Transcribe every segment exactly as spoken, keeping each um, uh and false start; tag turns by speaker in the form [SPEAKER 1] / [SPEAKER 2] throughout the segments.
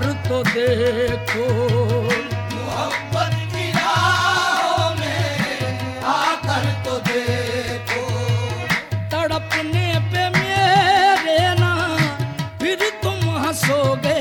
[SPEAKER 1] आकर तो देखो,
[SPEAKER 2] मोहब्बत की राहों में आकर तो देखो।
[SPEAKER 1] तड़पने पे मेरे ना फिर तुम हंसोगे,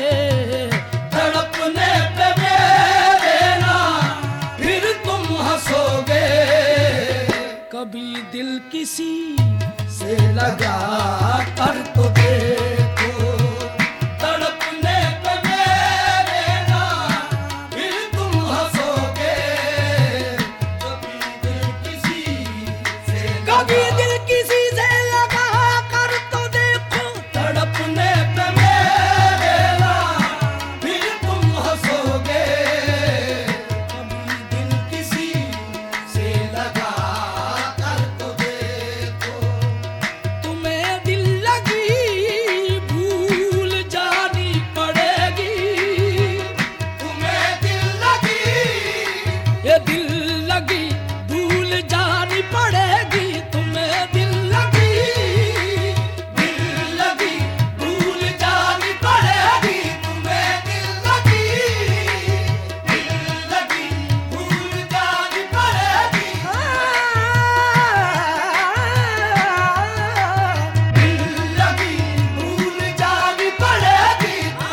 [SPEAKER 2] तड़पने पे मेरे ना फिर तुम हंसोगे।
[SPEAKER 1] कभी दिल किसी
[SPEAKER 2] से लगा कर तो देखो, तड़पने पे मेरे ना फिर तुम हंसोगे। कभी दिल किसी से
[SPEAKER 1] कभी
[SPEAKER 2] लगा,
[SPEAKER 1] दिल किसी से लगा कर तो देखो,
[SPEAKER 2] तड़पने पे मेरे ना फिर तुम हंसोगे। कभी दिल किसी से लगा कर तो देखो,
[SPEAKER 1] तुम्हें दिल लगी भूल जानी पड़ेगी।
[SPEAKER 2] तुम्हें दिल लगी,
[SPEAKER 1] ये दिल लगी भूल जानी पड़ेगी, तुम्हें दिल लगी
[SPEAKER 2] दिल लगी भूल जानी पड़ेगी। तुम्हें दिल लगी, दिल लगी भूल जानी पड़ेगी। दिल लगी भूल जानी पड़ेगी।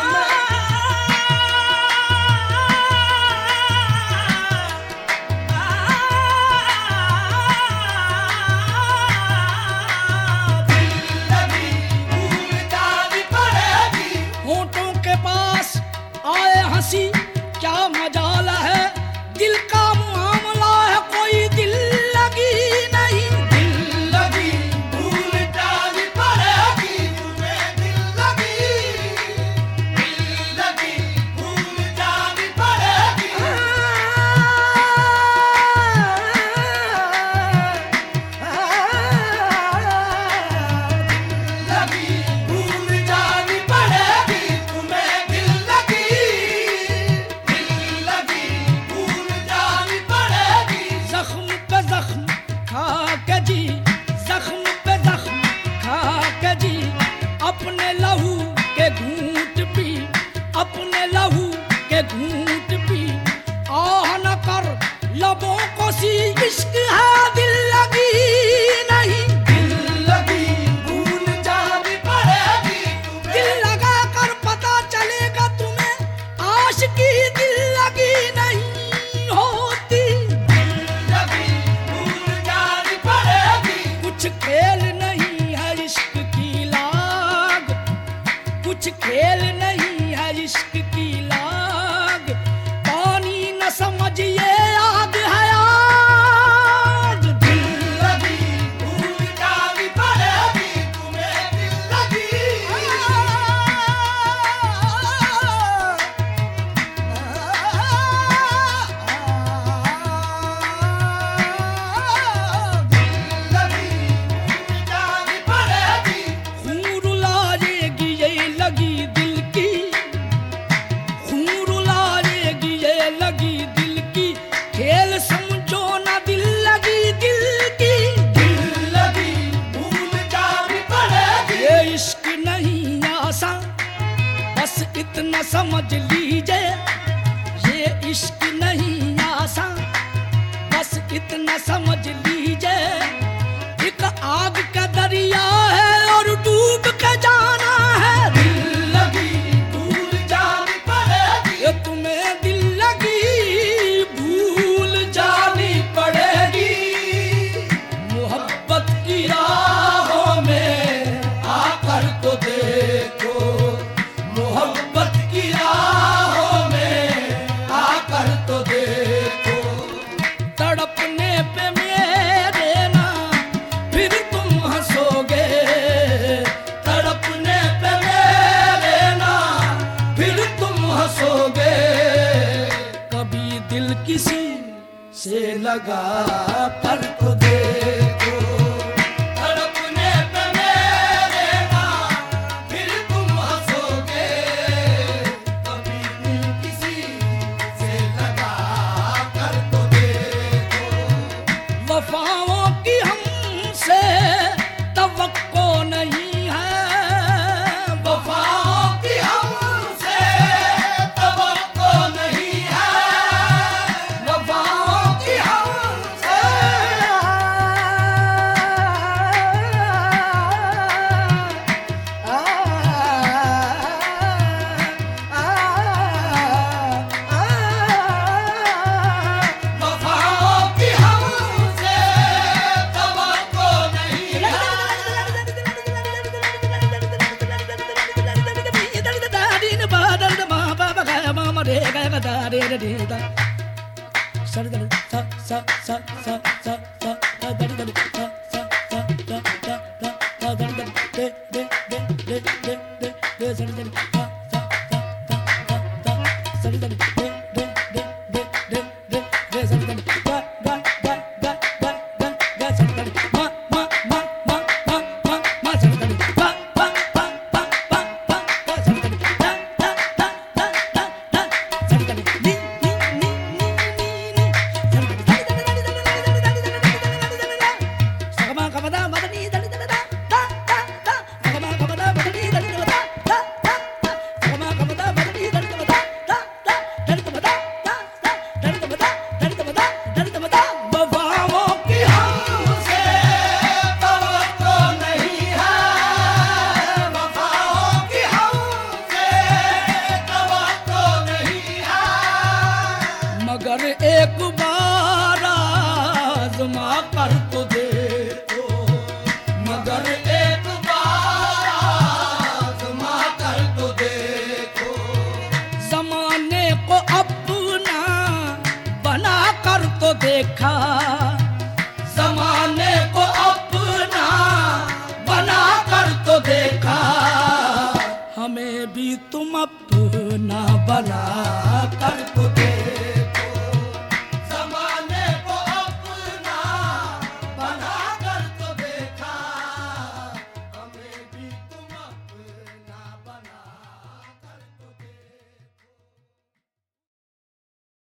[SPEAKER 2] दिल लगी भूल जानी पड़ेगी।
[SPEAKER 1] होठों के पास आए हंसी क्या मजाल है, दिल का मामला है कोई दिल लगी नहीं।
[SPEAKER 2] दिल लगी भूल जानी पड़ेगी। तुम्हें दिल लगी, दिल लगी भूल जानी पड़ेगी। लगी भूल जानी पड़ेगी। तुम्हें दिल लगी, दिल लगी भूल जानी पड़ेगी।
[SPEAKER 1] जख्म पे जख्म खा के जी, जख्म पे जख्म खा के जी, अपने लहू के घूंट पी, अपने लहू के घूंट पी। आह न कर लबों को सी इश्क है दिल लगी नहीं।
[SPEAKER 2] दिल लगी भूल जानी पड़ेगी।
[SPEAKER 1] दिल लगा कर पता चलेगा तुम्हें आशिकी दिल लगी नहीं होती।
[SPEAKER 2] लगी भूल जानी पड़ेगी।
[SPEAKER 1] कुछ खेल नहीं है इश्क की लाग, कुछ खेल नहीं है इश्क की लाग। पानी न समझिए आग है आग।
[SPEAKER 2] दिल लगी भूल जानी पड़ेगी। तुम्हें दिल लगी, लगी भूल जानी पड़ेगी।
[SPEAKER 1] खून रुलाएगी ये लगी दिल की, खून रुलाएगी ये लगी दिल की। खेल समझो ना दिल लगी दिल की।
[SPEAKER 2] दिल लगी भूल जानी पड़ेगी।
[SPEAKER 1] ये इश्क नहीं आसान, बस इतना समझ लीजिए। ये इश्क नहीं आसान, बस इतना समझ लीजिए। एक आग का दरिया है और डूब के जाना है।
[SPEAKER 2] दिल लगी भूल जानी पड़ेगी।
[SPEAKER 1] ये तुम्हें दिल लगी भूल जानी पड़ेगी। मोहब्बत की
[SPEAKER 2] राहों में आकर तो देखो, मोहब्बत की राहों में आकर तो देखो।
[SPEAKER 1] तड़पने पे मेरे ना फिर तुम हंसोगे,
[SPEAKER 2] तड़पने पे मेरे ना फिर तुम हंसोगे।
[SPEAKER 1] कभी दिल किसी
[SPEAKER 2] से लगा कर तो देखो, तड़पने पे मेरे ना फिर तुम हंसोगे। कभी दिल किसी से लगा कर तो देखो,
[SPEAKER 1] वफाओं की हमसे तवक्को नहीं है।
[SPEAKER 2] वफाओं की हमसे
[SPEAKER 1] रे गा गा दा रे रे रे दा सर दा सा सा सा सा सा सा दा दा दा सा सा सा दा दा दा दा दा दा दे दे दे दे दे दे दे सर दा सा सा सा दा दा दा सर दा दे दे दे दे दे दे दे सर दा गा गा गा गा गा गा गा सर दा मा मा मा मा मा मा मा सर दा पा पा पा पा पा पा गा सर दा दा दा दा दा दा दा सर दा नी नी नी नी नी सर दा दा दा दा दा दा सगमा कपदा मदनी दा दा दा दा दा दा सगमा कपदा मदनी दा दा दा दा दा सगमा कपदा मदनी दा दा दा दा दा दा दा दा दा दा दा दा
[SPEAKER 2] वफाओं की हमसे तवक्को नहीं है, वफाओं की हमसे तवक्को नहीं है।
[SPEAKER 1] मगर एक बार आज़मा कर तो देखो,
[SPEAKER 2] मगर एक बार आज़मा कर तो देखो,
[SPEAKER 1] ज़माने को अपना बना कर तो देखा,
[SPEAKER 2] ज़माने को अपना बना कर तो देखा,
[SPEAKER 1] हमें भी तुम अपना बना